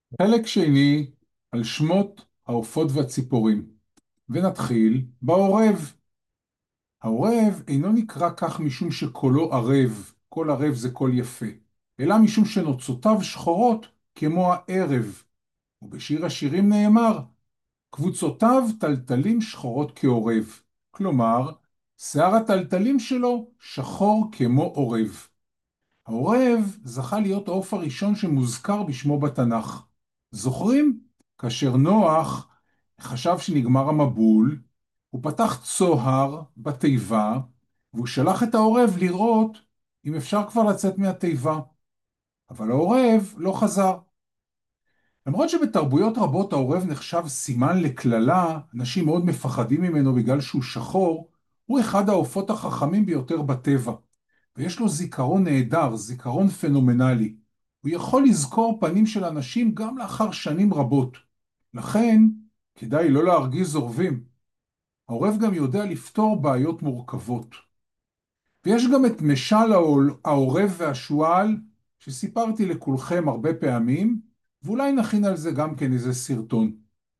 חלק שני על שמות העופות והציפורים, ונתחיל בעורב. העורב אינו נקרא כך משום שקולו ערב, קול ערב זה קול יפה, אלא משום שנוצותיו שחורות כמו הערב, ובשיר השירים נאמר, קבוצותיו טלטלים שחורות כעורב, כלומר, שיער הטלטלים שלו שחור כמו עורב. העורב זכה להיות העוף הראשון שמוזכר בשמו בתנ"ך. זוכרים? כאשר נוח חשב שנגמר המבול, הוא פתח צוהר בתיבה, והוא שלח את העורב לראות אם אפשר כבר לצאת מהתיבה. אבל העורב לא חזר. למרות שבתרבויות רבות העורב נחשב סימן לקללה, אנשים מאוד מפחדים ממנו בגלל שהוא שחור, הוא אחד העופות החכמים ביותר בטבע. ויש לו זיכרון נהדר, זיכרון פנומנלי. הוא יכול לזכור פנים של אנשים גם לאחר שנים רבות. לכן, כדאי לא להרגיז עורבים. העורב גם יודע לפתור בעיות מורכבות. ויש גם את משל העורב והשועל, שסיפרתי לכולכם הרבה פעמים, ואולי נכין על זה גם כן איזה סרטון.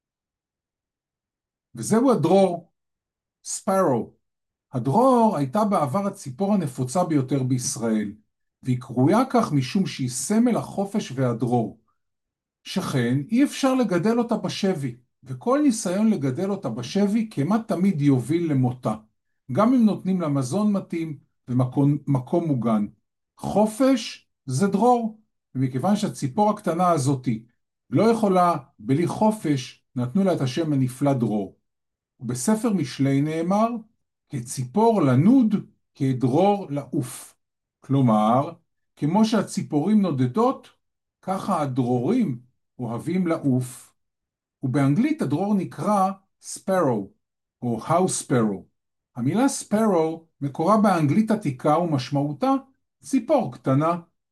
וזהו הדרור, ספארו. הדרור הייתה בעבר הציפור הנפוצה ביותר בישראל, והיא קרויה כך משום שהיא סמל החופש והדרור. שכן אי אפשר לגדל אותה בשבי, וכל ניסיון לגדל אותה בשבי כמעט תמיד יוביל למותה, גם אם נותנים לה מזון מתאים ומקום מוגן. חופש זה דרור, ומכיוון שהציפור הקטנה הזאתי לא יכולה בלי חופש, נתנו לה את השם הנפלא דרור. ובספר משלי נאמר, כציפור לנוד, כדרור לעוף. כלומר, כמו שהציפורים נודדות, ככה הדרורים אוהבים לעוף. ובאנגלית הדרור נקרא sparrow, או house sparrow. המילה sparrow מקורה באנגלית עתיקה ומשמעותה ציפור קטנה.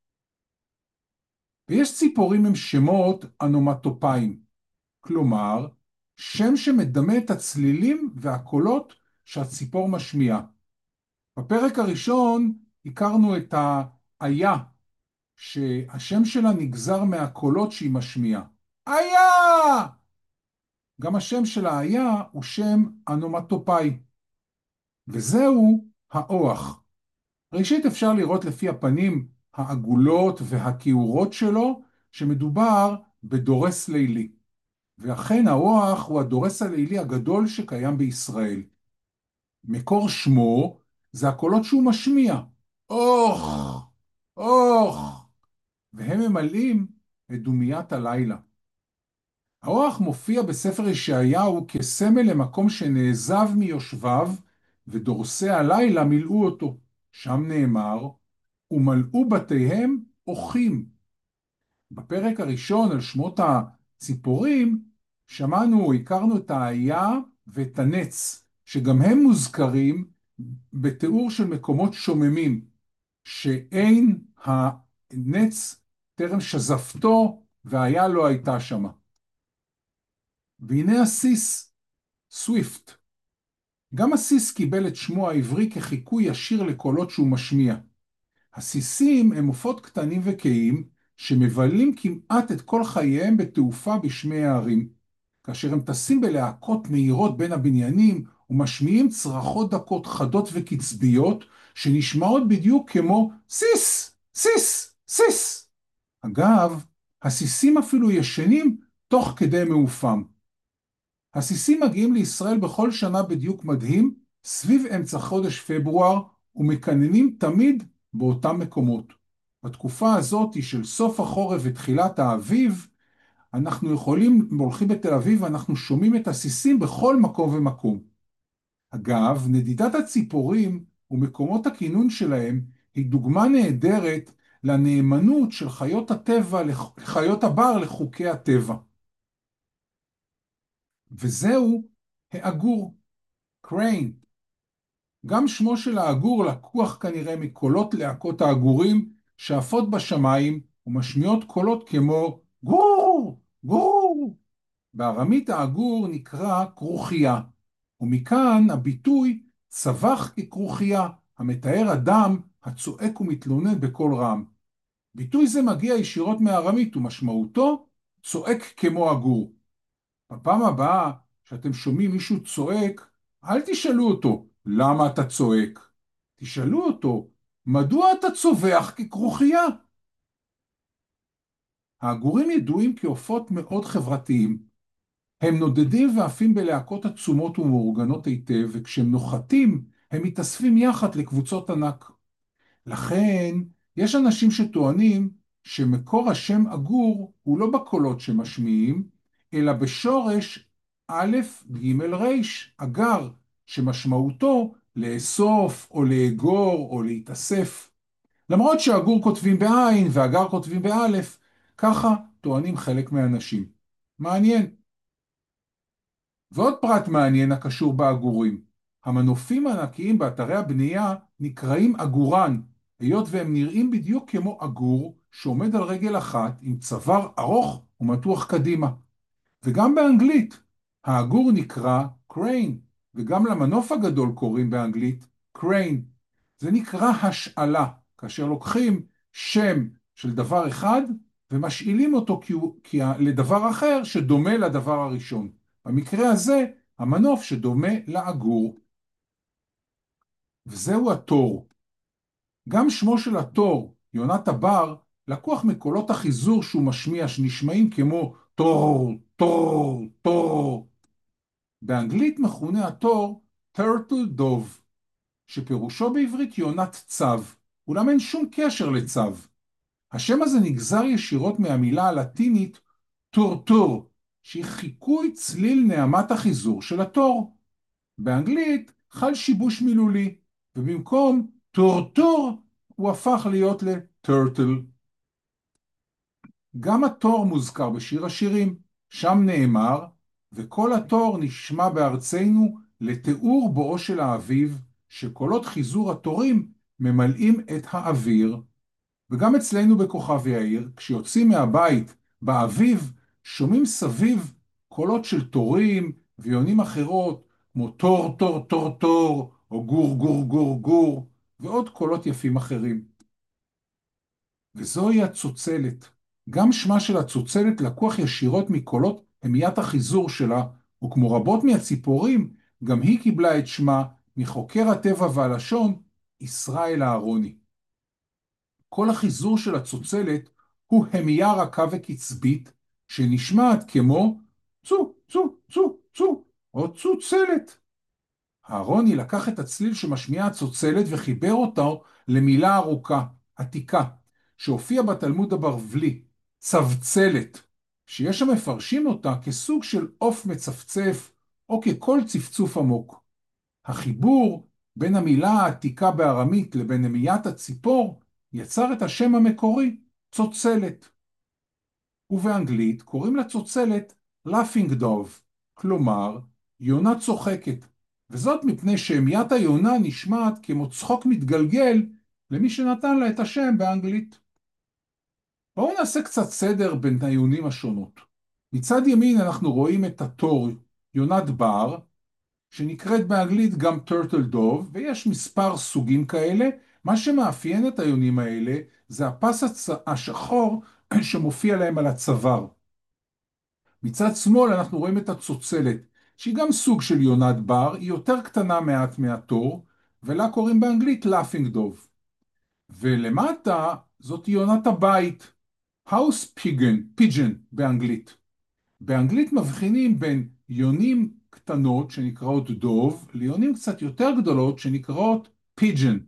ויש ציפורים עם שמות אנומטופיים, כלומר, שם שמדמה את הצלילים והקולות שהציפור משמיעה. בפרק הראשון הכרנו את האיה, שהשם שלה נגזר מהקולות שהיא משמיעה. איה! גם השם של האיה הוא שם אנומטופאי. וזהו האוח. ראשית אפשר לראות לפי הפנים העגולות והכיעורות שלו, שמדובר בדורס לילי. ואכן האוח הוא הדורס הלילי הגדול שקיים בישראל. מקור שמו זה הקולות שהוא משמיע. אוך, אוך, והם ממלאים את דומיית הלילה. האוח מופיע בספר ישעיהו כסמל למקום שנעזב מיושביו, ודורסי הלילה מילאו אותו. שם נאמר, ומלאו בתיהם אוחים. בפרק הראשון על שמות הציפורים, שמענו או הכרנו את האיה ואת הנץ, שגם הם מוזכרים בתיאור של מקומות שוממים, שאין הנץ טרם שזפתו והאיה לא הייתה שמה. והנה הסיס, סוויפט. גם הסיס קיבל את שמו העברי כחיקוי ישיר לקולות שהוא משמיע. הסיסים הם עופות קטנים וקיים, שמבלים כמעט את כל חייהם בתעופה בשמי הערים. כאשר הם טסים בלהקות מהירות בין הבניינים ומשמיעים צרחות דקות חדות וקצביות, שנשמעות בדיוק כמו סיס, סיס, סיס. אגב, הסיסים אפילו ישנים תוך כדי מעופם. הסיסים מגיעים לישראל בכל שנה בדיוק מדהים, סביב אמצע חודש פברואר, ומקננים תמיד באותם מקומות. בתקופה הזאת של סוף החורף ותחילת האביב, אנחנו הולכים בתל אביב, ואנחנו שומעים את הסיסים בכל מקום ומקום. אגב, נדידת הציפורים ומקומות הכינון שלהם היא דוגמה נהדרת לנאמנות של חיות הבר לחוקי הטבע. וזהו העגור, קריין. גם שמו של העגור לקוח כנראה מקולות להקות העגורים שעפות בשמיים ומשמיעות קולות כמו גור, גור. בארמית העגור נקרא כרוכיה, ומכאן הביטוי צווח ככרוכיה, המתאר אדם הצועק ומתלונן בקול רם. ביטוי זה מגיע ישירות מארמית ומשמעותו צועק כמו הגור. בפעם הבאה שאתם שומעים מישהו צועק, אל תשאלו אותו, למה אתה צועק? תשאלו אותו, מדוע אתה צווח ככרוכיה? העגורים ידועים כעופות מאוד חברתיים. הם נודדים ועפים בלהקות עצומות ומאורגנות היטב, וכשהם נוחתים, הם מתאספים יחד לקבוצות ענק. לכן, יש אנשים שטוענים שמקור השם עגור הוא לא בקולות שמשמיעים, אלא בשורש א' ג' ר', אגר, שמשמעותו לאסוף או לאגור או להתאסף. למרות שעגור כותבים בעין ואגר כותבים באלף, ככה טוענים חלק מהאנשים. מעניין. ועוד פרט מעניין הקשור בעגורים. המנופים הענקיים באתרי הבנייה נקראים עגורן, היות והם נראים בדיוק כמו עגור שעומד על רגל אחת עם צוואר ארוך ומתוח קדימה. וגם באנגלית, העגור נקרא crane, וגם למנוף הגדול קוראים באנגלית crane. זה נקרא השאלה, כאשר לוקחים שם של דבר אחד ומשאילים אותו לדבר אחר שדומה לדבר הראשון. במקרה הזה, המנוף שדומה לעגור. וזהו התור. גם שמו של התור, יונת הבר, לקוח מקולות החיזור שהוא משמיע שנשמעים כמו תור, תור, תור. באנגלית מכונה התור turtle dove, שפירושו בעברית יונת צב, אולם אין שום קשר לצב. השם הזה נגזר ישירות מהמילה הלטינית טורטור, שהיא חיקוי צליל נעמת החיזור של התור. באנגלית חל שיבוש מילולי, ובמקום טורטור הוא הפך להיות לטורטל. גם התור מוזכר בשיר השירים, שם נאמר, וכל התור נשמע בארצנו לתיאור בואו של האביב, שקולות חיזור התורים ממלאים את האוויר. וגם אצלנו בכוכב יאיר, כשיוצאים מהבית באביב, שומעים סביב קולות של תורים ויונים אחרות, כמו תור, תור, תור, תור, או גור, גור, גור, גור, ועוד קולות יפים אחרים. וזוהי הצוצלת. גם שמה של הצוצלת לקוח ישירות מקולות המיית החיזור שלה, וכמו רבות מהציפורים, גם היא קיבלה את שמה מחוקר הטבע והלשון, ישראל אהרוני. כל החיזור של הצוצלת הוא המייה רכה וקצבית, שנשמעת כמו צו, צו, צו, צו, או צוצלת. אהרוני לקח את הצליל שמשמיעה הצוצלת וחיבר אותו למילה ארוכה, עתיקה, שהופיע בתלמוד הבבלי, צבצלת, שיש המפרשים אותה כסוג של עוף מצפצף או ככל צפצוף עמוק. החיבור בין המילה העתיקה בארמית לבין המיית הציפור יצר את השם המקורי, צוצלת. ובאנגלית קוראים לצוצלת laughing dove, כלומר, יונה צוחקת, וזאת מפני שהמיית היונה נשמעת כמו צחוק מתגלגל למי שנתן לה את השם באנגלית. בואו נעשה קצת סדר בין היונים השונות. מצד ימין אנחנו רואים את התור, יונת בר, שנקראת באנגלית גם turtle dove, ויש מספר סוגים כאלה. מה שמאפיין את היונים האלה זה הפס השחור שמופיע להם על הצוואר. מצד שמאל אנחנו רואים את הצוצלת, שהיא גם סוג של יונת בר, היא יותר קטנה מעט מהתור, ולה קוראים באנגלית laughing dove. ולמטה זאת יונת הבית, house pigeon באנגלית. באנגלית מבחינים בין יונים קטנות שנקראות דוב, ליונים קצת יותר גדולות שנקראות פיג'ן.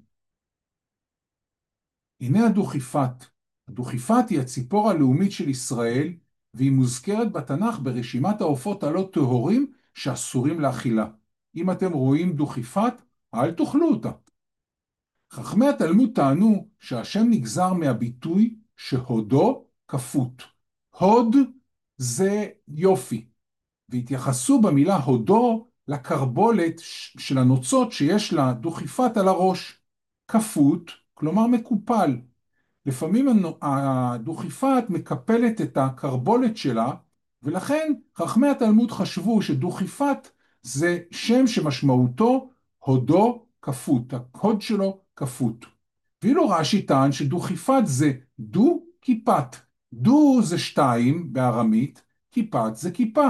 הנה הדוכיפת. הדוכיפת היא הציפור הלאומית של ישראל, והיא מוזכרת בתנ"ך ברשימת העופות הלא טהורים שאסורים לאכילה. אם אתם רואים דוכיפת, אל תאכלו אותה. חכמי התלמוד טענו שהשם נגזר מהביטוי שהודו כפות. הוד זה יופי. והתייחסו במילה הודו לקרבולת של הנוצות שיש לה דוכיפת על הראש. כפות, כלומר מקופל. לפעמים הדוכיפת מקפלת את הקרבולת שלה, ולכן חכמי התלמוד חשבו שדוכיפת זה שם שמשמעותו הודו כפות, הקוד שלו כפות. ואילו רש"י טען שדוכיפת זה דו כיפת, דו זה שתיים בארמית, כיפת זה כיפה.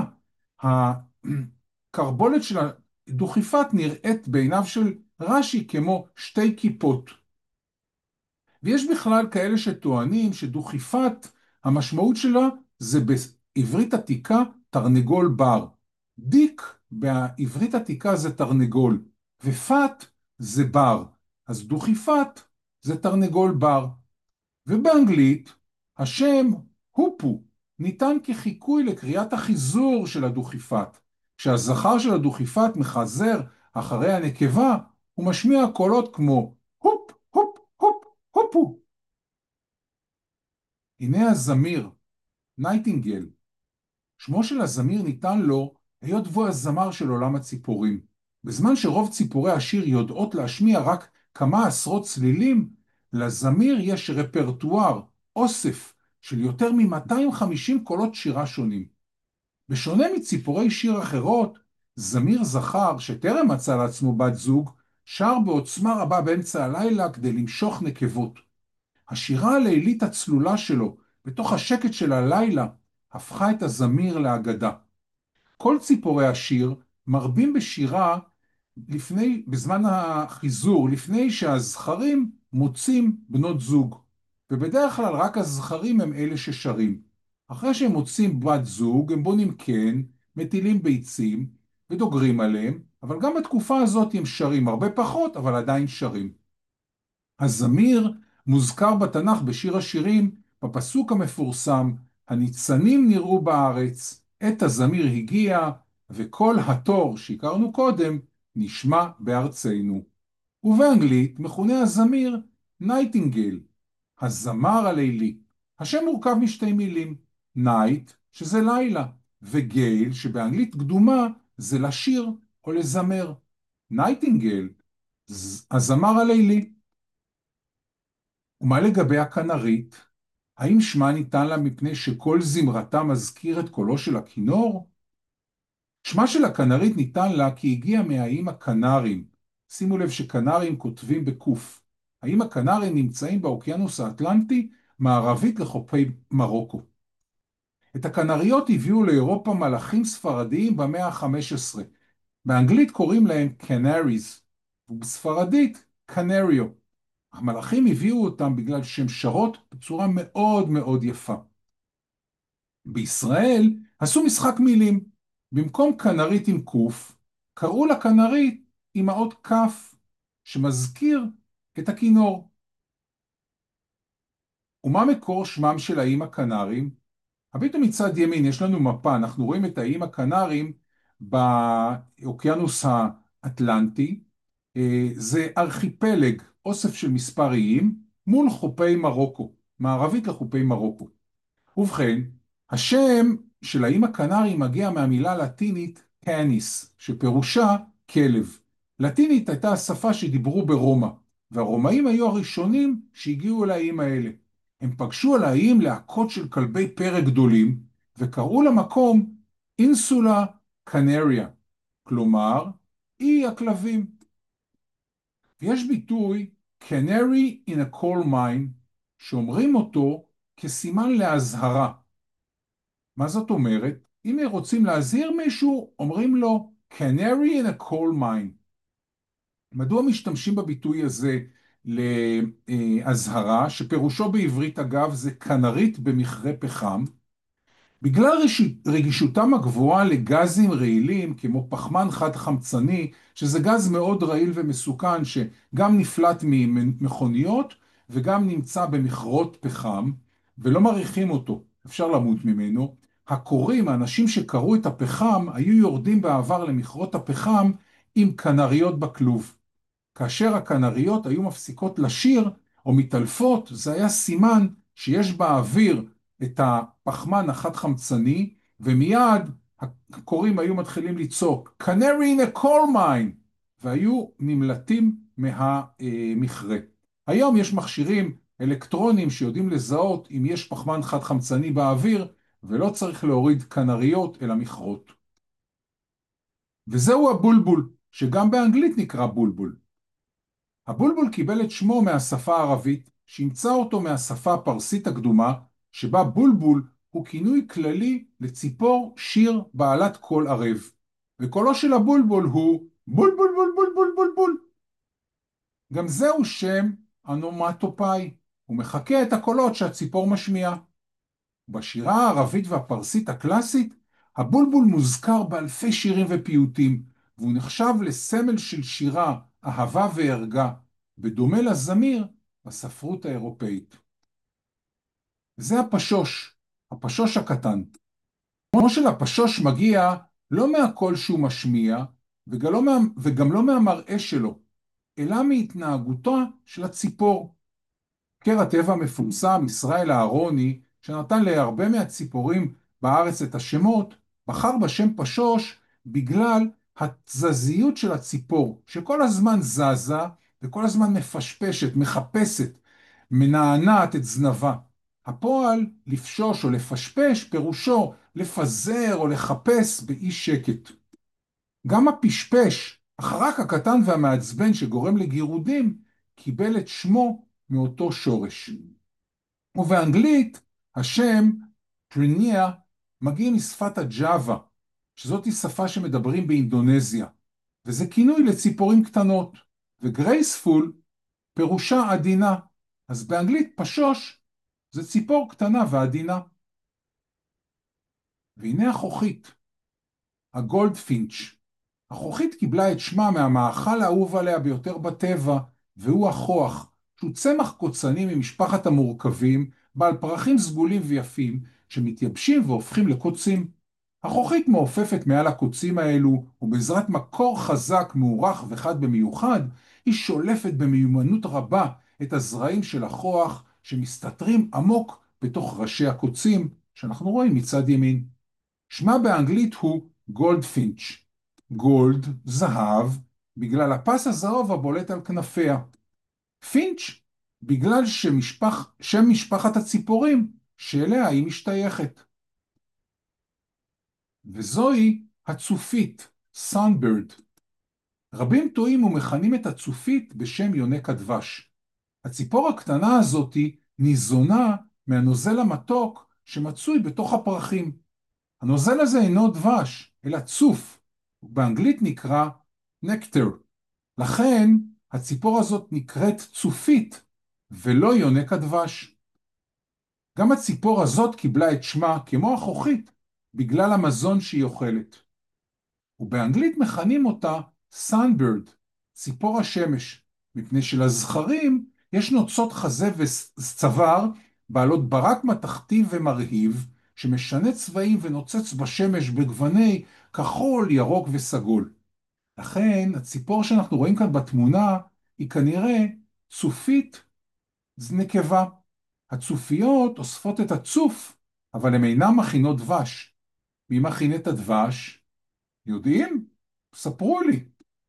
הקרבולת של הדוכיפת נראית בעיניו של רש"י כמו שתי כיפות. ויש בכלל כאלה שטוענים שדוכיפת, המשמעות שלה זה בעברית עתיקה תרנגול בר. דיק בעברית עתיקה זה תרנגול, ופת זה בר. אז דוכיפת זה תרנגול בר. ובאנגלית השם הופו ניתן כחיקוי לקריאת החיזור של הדוכיפת. כשהזכר של הדוכיפת מחזר אחרי הנקבה, הוא משמיע קולות כמו הופ, הופ, הופ, הופו. הנה הזמיר, נייטינגל. שמו של הזמיר ניתן לו היות והוא הזמר של עולם הציפורים. בזמן שרוב ציפורי השיר יודעות להשמיע רק כמה עשרות צלילים, לזמיר יש רפרטואר, אוסף, של יותר מ-250 קולות שירה שונים. בשונה מציפורי שיר אחרות, זמיר זכר שטרם מצא לעצמו בת זוג, שר בעוצמה רבה באמצע הלילה כדי למשוך נקבות. השירה הלילית הצלולה שלו, בתוך השקט של הלילה, הפכה את הזמיר לאגדה. כל ציפורי השיר מרבים בשירה בזמן החיזור, לפני שהזכרים מוצאים בנות זוג. ובדרך כלל רק הזכרים הם אלה ששרים. אחרי שהם מוצאים בת זוג, הם בונים קן, מטילים ביצים ודוגרים עליהם, אבל גם בתקופה הזאת הם שרים, הרבה פחות, אבל עדיין שרים. הזמיר מוזכר בתנ"ך בשיר השירים, בפסוק המפורסם, הניצנים נראו בארץ, עת הזמיר הגיע, וכל התור שהכרנו קודם נשמע בארצנו. ובאנגלית מכונה הזמיר נייטינגל, הזמר הלילי. השם מורכב משתי מילים, נייט, שזה לילה, וגייל, שבאנגלית קדומה, זה לשיר או לזמר. נייטינגל, הזמר הלילי. ומה לגבי הכנרית? האם שמה ניתן לה מפני שכל זמרתה מזכיר את קולו של הכינור? שמה של הכנרית ניתן לה כי הגיע מהאיים הקנרים. שימו לב שקנרים כותבים בקוף. האיים הקנרים נמצאים באוקיינוס האטלנטי, מערבית לחופי מרוקו. את הכנריות הביאו לאירופה מלאכים ספרדיים במאה ה-15. באנגלית קוראים להם canaries, ובספרדית canario. המלאכים הביאו אותם בגלל שהן שרות בצורה מאוד מאוד יפה. בישראל עשו משחק מילים. במקום כנרית עם קוף, קראו לה כנרית עם האות כף, שמזכיר את הכינור. ומה מקור שמם של האיים הקנרים? הביטו מצד ימין, יש לנו מפה, אנחנו רואים את האיים הקנרים באוקיינוס האטלנטי. זה ארכיפלג, אוסף של מספר איים, מול חופי מרוקו, מערבית לחופי מרוקו. ובכן, השם של האיים הקנריים מגיע מהמילה הלטינית canis, שפירושה כלב. לטינית הייתה השפה שדיברו ברומא, והרומאים היו הראשונים שהגיעו אל האיים האלה. הם פגשו על האיים להקות של כלבי פרא גדולים, וקראו למקום אינסולה קנריה, כלומר, אי הכלבים. ויש ביטוי canary in a coal mine, שאומרים אותו כסימן להזהרה. מה זאת אומרת? אם רוצים להזהיר מישהו, אומרים לו canary in a coal mine. מדוע משתמשים בביטוי הזה להזהרה, שפירושו בעברית אגב זה כנרית במכרה פחם? בגלל רגישותם הגבוהה לגזים רעילים כמו פחמן חד חמצני, שזה גז מאוד רעיל ומסוכן שגם נפלט ממכוניות וגם נמצא במכרות פחם ולא מריחים אותו, אפשר למות ממנו. הקוראים, האנשים שקראו את הפחם, היו יורדים בעבר למכרות הפחם עם כנריות בכלוב. כאשר הכנריות היו מפסיקות לשיר או מתעלפות, זה היה סימן שיש באוויר את הפחמן החד חמצני, ומיד הקוראים היו מתחילים לצעוק, Canary in a coal mine, והיו נמלטים מהמכרה. היום יש מכשירים אלקטרונים שיודעים לזהות אם יש פחמן חד חמצני באוויר, ולא צריך להוריד כנריות אל המכרות. וזהו הבולבול, שגם באנגלית נקרא בולבול. הבולבול קיבל את שמו מהשפה הערבית, שהמצא אותו מהשפה הפרסית הקדומה, שבה בולבול הוא כינוי כללי לציפור שיר בעלת קול ערב, וקולו של הבולבול הוא בול בול בול בול בול בול בול. גם זהו שם אנומטופאי, הוא מחקה את הקולות שהציפור משמיעה. בשירה הערבית והפרסית הקלאסית, הבולבול מוזכר באלפי שירים ופיוטים, והוא נחשב לסמל של שירה, אהבה וערגה, בדומה לזמיר בספרות האירופאית. זה הפשוש, הפשוש הקטן. כמו שלפשוש מגיע לא מהקול שהוא משמיע, וגם לא מהמראה שלו, אלא מהתנהגותו של הציפור. חוקר הטבע המפורסם, ישראל אהרוני, שנתן להרבה מהציפורים בארץ את השמות, בחר בשם פשוש בגלל התזזיות של הציפור, שכל הזמן זזה וכל הזמן מפשפשת, מחפשת, מנענעת את זנבה. הפועל לפשוש או לפשפש פירושו לפזר או לחפש באי שקט. גם הפשפש, החרק הקטן והמעצבן שגורם לגירודים, קיבל את שמו מאותו שורש. ובאנגלית השם טריניה מגיע משפת הג'אווה, שזאת היא שפה שמדברים באינדונזיה, וזה כינוי לציפורים קטנות, וגרייספול פירושה עדינה, אז באנגלית פשוש זה ציפור קטנה ועדינה. והנה החוכית, הגולדפינץ'. החוכית קיבלה את שמה מהמאכל האהוב עליה ביותר בטבע, והוא החוח, שהוא צמח קוצני ממשפחת המורכבים, בעל פרחים סגולים ויפים, שמתייבשים והופכים לקוצים. החוכית מעופפת מעל הקוצים האלו, ובעזרת מקור חזק, מאורך וחד במיוחד, היא שולפת במיומנות רבה את הזרעים של החוח, שמסתתרים עמוק בתוך ראשי הקוצים, שאנחנו רואים מצד ימין. שמה באנגלית הוא גולדפינץ'. גולד, זהב, בגלל הפס הזהוב הבולט על כנפיה. פינץ', בגלל שם משפחת הציפורים שאליה היא משתייכת. וזוהי הצופית, Sunbird. רבים טועים ומכנים את הצופית בשם יונק הדבש. הציפור הקטנה הזאת ניזונה מהנוזל המתוק שמצוי בתוך הפרחים. הנוזל הזה אינו דבש, אלא צוף, ובאנגלית נקרא נקטר. לכן הציפור הזאת נקראת צופית, ולא יונק הדבש. גם הציפור הזאת קיבלה את שמה, כמו החוכית, בגלל המזון שהיא אוכלת. ובאנגלית מכנים אותה Sunbird, ציפור השמש, מפני שלזכרים יש נוצות חזה וצוואר, בעלות ברק מתכתי ומרהיב, שמשנה צבעים ונוצץ בשמש בגווני כחול, ירוק וסגול. לכן הציפור שאנחנו רואים כאן בתמונה היא כנראה צופית נקבה. הצופיות אוספות את הצוף, אבל הן אינן מכינות דבש. מי מכין את הדבש? יודעים? ספרו לי.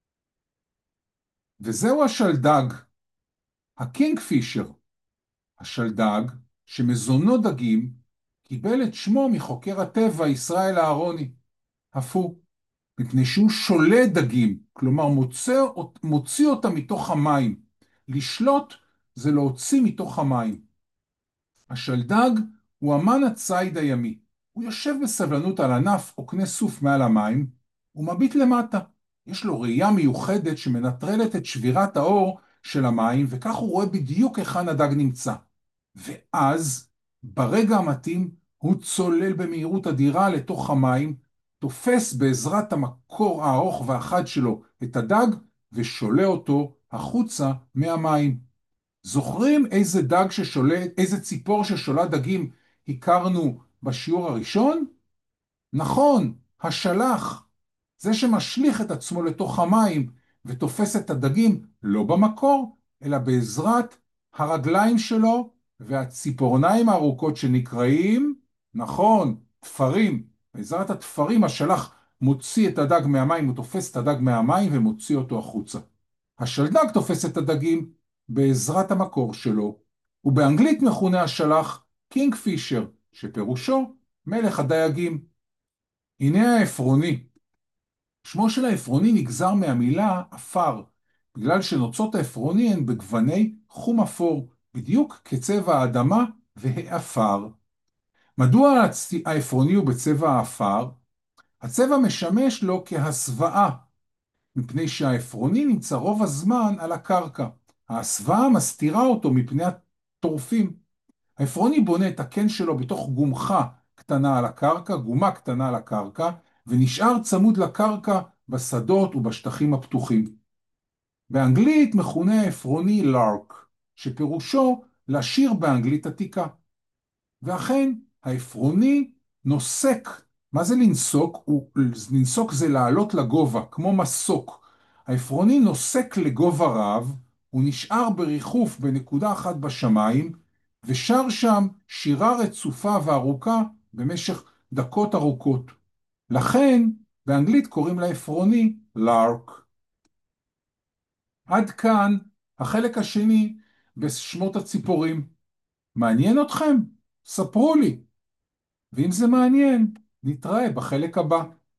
וזהו השלדג, הקינגפישר. השלדג, שמזונו דגים, קיבל את שמו מחוקר הטבע ישראל אהרוני. אף הוא, מפני שהוא שולט דגים, כלומר מוציא אותם מתוך המים. לשלוט זה להוציא מתוך המים. השלדג הוא אמן הציד הימי. הוא יושב בסבלנות על ענף או קנה סוף מעל המים, ומביט למטה. יש לו ראייה מיוחדת שמנטרלת את שבירת האור של המים, וכך הוא רואה בדיוק היכן הדג נמצא. ואז, ברגע המתאים, הוא צולל במהירות אדירה לתוך המים, תופס בעזרת המקור הארוך והחד שלו את הדג, ושולל אותו החוצה מהמים. זוכרים איזה ציפור ששולט דגים הכרנו בשיעור הראשון? נכון, השלח. זה שמשליך את עצמו לתוך המים ותופס את הדגים לא במקור, אלא בעזרת הרגליים שלו והציפורניים הארוכות שנקראים, נכון, תפרים. בעזרת התפרים השלח מוציא את הדג מהמים, הוא תופס את הדג מהמים ומוציא אותו החוצה. השלדג תופס את הדגים בעזרת המקור שלו, ובאנגלית מכונה השלח קינגפישר, שפירושו מלך הדייגים. הנה העפרוני. שמו של העפרוני נגזר מהמילה אפר, בגלל שנוצות העפרוני הן בגווני חום אפור, בדיוק כצבע האדמה והאפר. מדוע העפרוני הוא בצבע האפר? הצבע משמש לו כהסוואה, מפני שהעפרוני נמצא רוב הזמן על הקרקע. ההסוואה מסתירה אותו מפני הטורפים. העפרוני בונה את הקן שלו בתוך גומחה קטנה על הקרקע, גומה קטנה על הקרקע, ונשאר צמוד לקרקע בשדות ובשטחים הפתוחים. באנגלית מכונה העפרוני lark, שפירושו לשיר באנגלית עתיקה. ואכן, העפרוני נוסק. מה זה לנסוק? לנסוק זה לעלות לגובה, כמו מסוק. העפרוני נוסק לגובה רב, הוא נשאר בריחוף בנקודה אחת בשמיים, ושר שם שירה רצופה וארוכה במשך דקות ארוכות. לכן, באנגלית קוראים לעפרוני lark. עד כאן החלק השני בשמות הציפורים. מעניין אתכם? ספרו לי. ואם זה מעניין, נתראה בחלק הבא.